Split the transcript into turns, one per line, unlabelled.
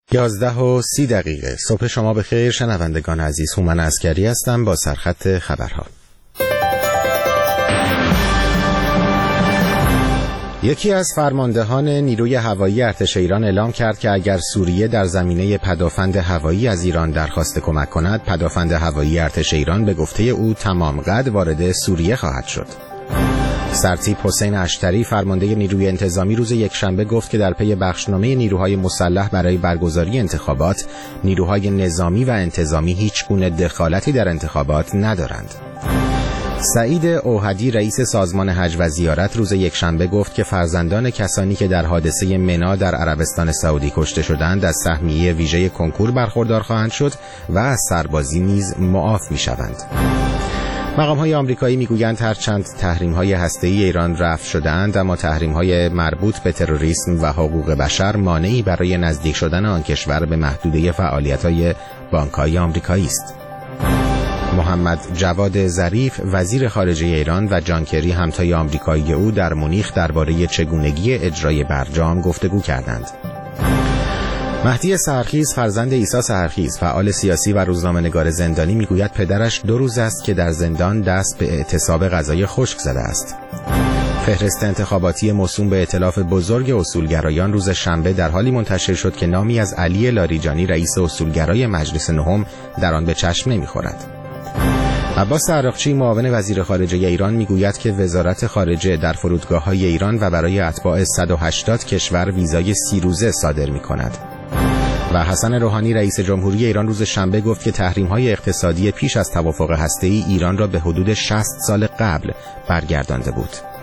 11:30 صبح شما بخیر شنوندگان عزیز. هومن عسکری هستم با سرخط خبرها. یکی از فرماندهان نیروی هوایی ارتش ایران اعلام کرد که اگر سوریه در زمینه پدافند هوایی از ایران درخواست کمک کند، پدافند هوایی ارتش ایران به گفته او تمام قد وارد سوریه خواهد شد. سرتیپ حسین اشتری فرمانده نیروی انتظامی روز یکشنبه گفت که در پی بخشنامه نیروهای مسلح برای برگزاری انتخابات، نیروهای نظامی و انتظامی هیچ گونه دخالتی در انتخابات ندارند. سعید اوحدی رئیس سازمان حج و زیارت روز یکشنبه گفت که فرزندان کسانی که در حادثه منا در عربستان سعودی کشته شدند از سهمیه ویژه کنکور برخوردار خواهند شد و از سربازی نیز معاف می‌شوند. مقام‌های آمریکایی می‌گویند هرچند تحریم‌های هسته‌ای ایران رفع شده‌اند، اما تحریم‌های مربوط به تروریسم و حقوق بشر مانعی برای نزدیک شدن آن کشور به محدوده فعالیت‌های بانک‌های آمریکایی است. محمد جواد ظریف وزیر خارجه ایران و جان کری همتای آمریکایی او در مونیخ درباره چگونگی اجرای برجام گفتگو کردند. مهدی سحرخیز فرزند عیسی سحرخیز فعال سیاسی و روزنامه‌نگار زندانی میگوید پدرش 2 روز است که در زندان دست به اعتصاب غذای خشک زده است. فهرست انتخاباتی موسوم به ائتلاف بزرگ اصولگرایان روز شنبه در حالی منتشر شد که نامی از علی لاریجانی رئیس اصولگرای مجلس نهم در آن به چشم نمی‌خورد. عباس عراقچی معاون وزیر خارجه ایران میگوید که وزارت خارجه در فرودگاه‌های ایران و برای اتباع 180 کشور ویزای 30 روزه صادر می‌کند. و حسن روحانی رئیس جمهوری ایران روز شنبه گفت که تحریم‌های اقتصادی پیش از توافق هسته‌ای ایران را به حدود 60 سال قبل برگردانده بود.